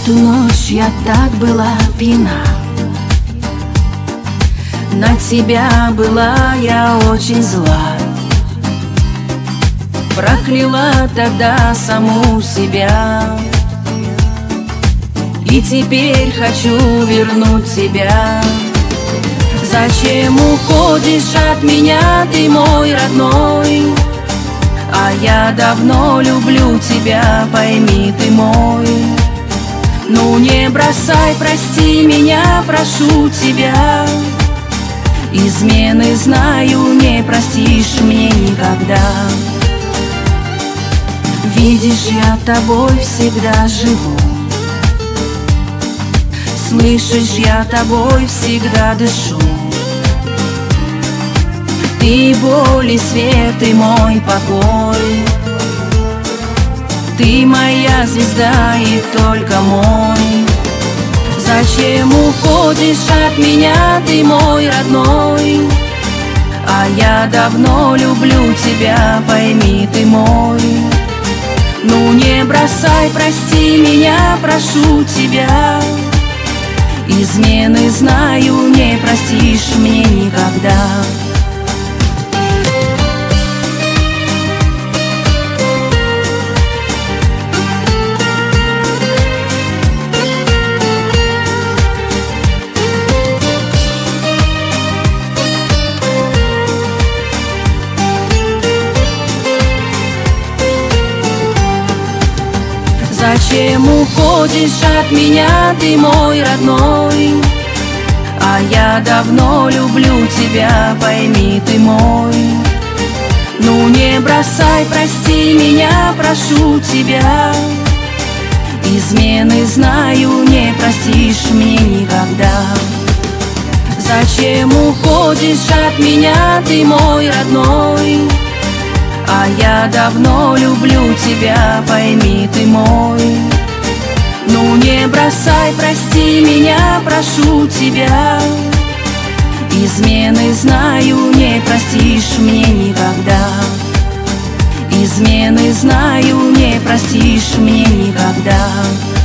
эту ночь я так была пьяна. На тебя была я очень зла. Прокляла тогда саму себя. И теперь хочу вернуть тебя. Зачем уходишь от меня, ты мой родной? А я давно люблю тебя, пойми ты мой. Ну не бросай, прости меня, прошу тебя. Измены знаю, не простишь мне никогда. Видишь, я тобой всегда живу. Слышишь, я тобой всегда дышу. Ты боль и свет, и мой покой. Ты моя звезда и только мой. Зачем уходишь от меня, ты мой родной? А я давно люблю тебя, пойми ты мой. Ну не бросай, прости меня, прошу тебя. Измены знаю, не простишь мне никогда. Зачем уходишь от меня, ты мой родной? А я давно люблю тебя, пойми ты мой. Ну не бросай, прости меня, прошу тебя. Измены знаю, не простишь мне никогда. Зачем уходишь от меня, ты мой родной? А я давно люблю тебя, пойми ты мой. Ну не бросай, прости меня, прошу тебя. Измены знаю, не простишь мне никогда. Измены знаю, не простишь мне никогда.